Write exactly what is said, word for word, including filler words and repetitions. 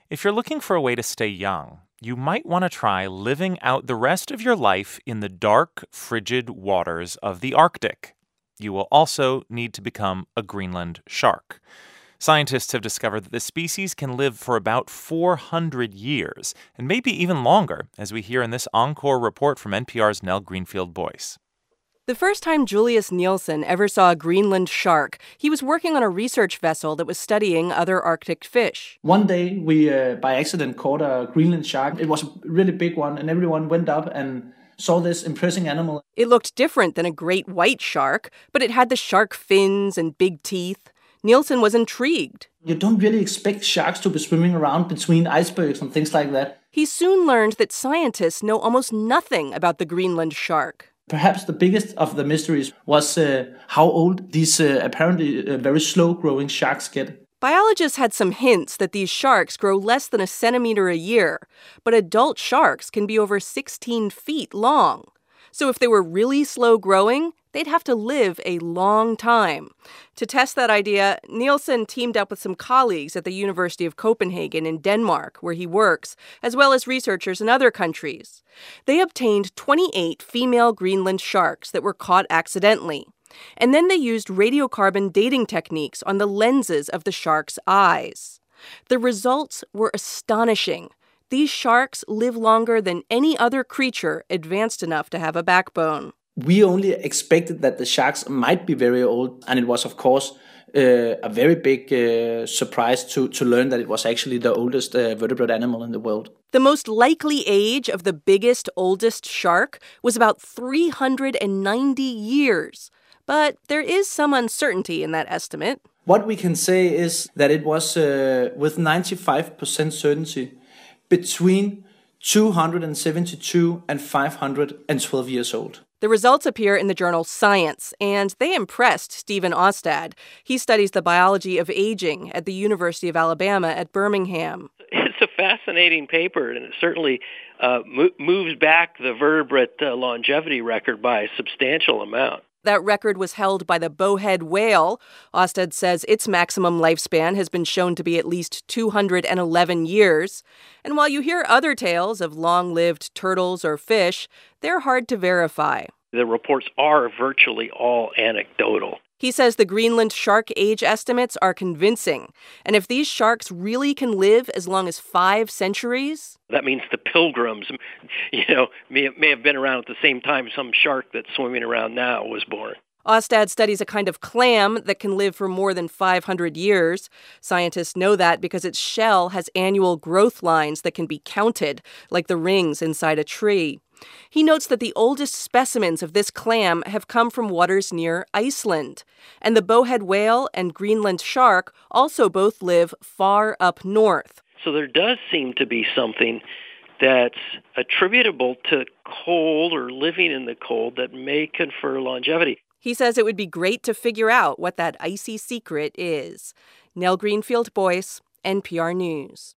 If you're looking for a way to stay young, you might want to try living out the rest of your life in the dark, frigid waters of the Arctic. You will also need to become a Greenland shark. Scientists have discovered that the species can live for about four hundred years, and maybe even longer, as we hear in this encore report from N P R's Nell Greenfield-Boyce. The first time Julius Nielsen ever saw a Greenland shark, he was working on a research vessel that was studying other Arctic fish. One day, we, uh, by accident, caught a Greenland shark. It was a really big one, and everyone went up and saw this impressive animal. It looked different than a great white shark, but it had the shark fins and big teeth. Nielsen was intrigued. You don't really expect sharks to be swimming around between icebergs and things like that. He soon learned that scientists know almost nothing about the Greenland shark. Perhaps the biggest of the mysteries was uh, how old these uh, apparently uh, very slow-growing sharks get. Biologists had some hints that these sharks grow less than a centimeter a year, but adult sharks can be over sixteen feet long. So if they were really slow growing, they'd have to live a long time. To test that idea, Nielsen teamed up with some colleagues at the University of Copenhagen in Denmark, where he works, as well as researchers in other countries. They obtained twenty-eight female Greenland sharks that were caught accidentally. And then they used radiocarbon dating techniques on the lenses of the sharks' eyes. The results were astonishing. These sharks live longer than any other creature advanced enough to have a backbone. We only expected that the sharks might be very old, and it was, of course, uh, a very big uh, surprise to, to learn that it was actually the oldest uh, vertebrate animal in the world. The most likely age of the biggest, oldest shark was about three hundred ninety years. But there is some uncertainty in that estimate. What we can say is that it was, uh, with ninety-five percent certainty, between two hundred seventy-two and five hundred twelve years old. The results appear in the journal Science, and they impressed Stephen Austad. He studies the biology of aging at the University of Alabama at Birmingham. It's a fascinating paper, and it certainly uh, mo- moves back the vertebrate uh, longevity record by a substantial amount. That record was held by the bowhead whale. Austad says its maximum lifespan has been shown to be at least two hundred eleven years. And while you hear other tales of long-lived turtles or fish, they're hard to verify. The reports are virtually all anecdotal. He says the Greenland shark age estimates are convincing. And if these sharks really can live as long as five centuries... That means the pilgrims, you know, may, may have been around at the same time some shark that's swimming around now was born. Austad studies a kind of clam that can live for more than five hundred years. Scientists know that because its shell has annual growth lines that can be counted, like the rings inside a tree. He notes that the oldest specimens of this clam have come from waters near Iceland. And the bowhead whale and Greenland shark also both live far up north. So there does seem to be something that's attributable to cold or living in the cold that may confer longevity. He says it would be great to figure out what that icy secret is. Nell Greenfield-Boyce, N P R News.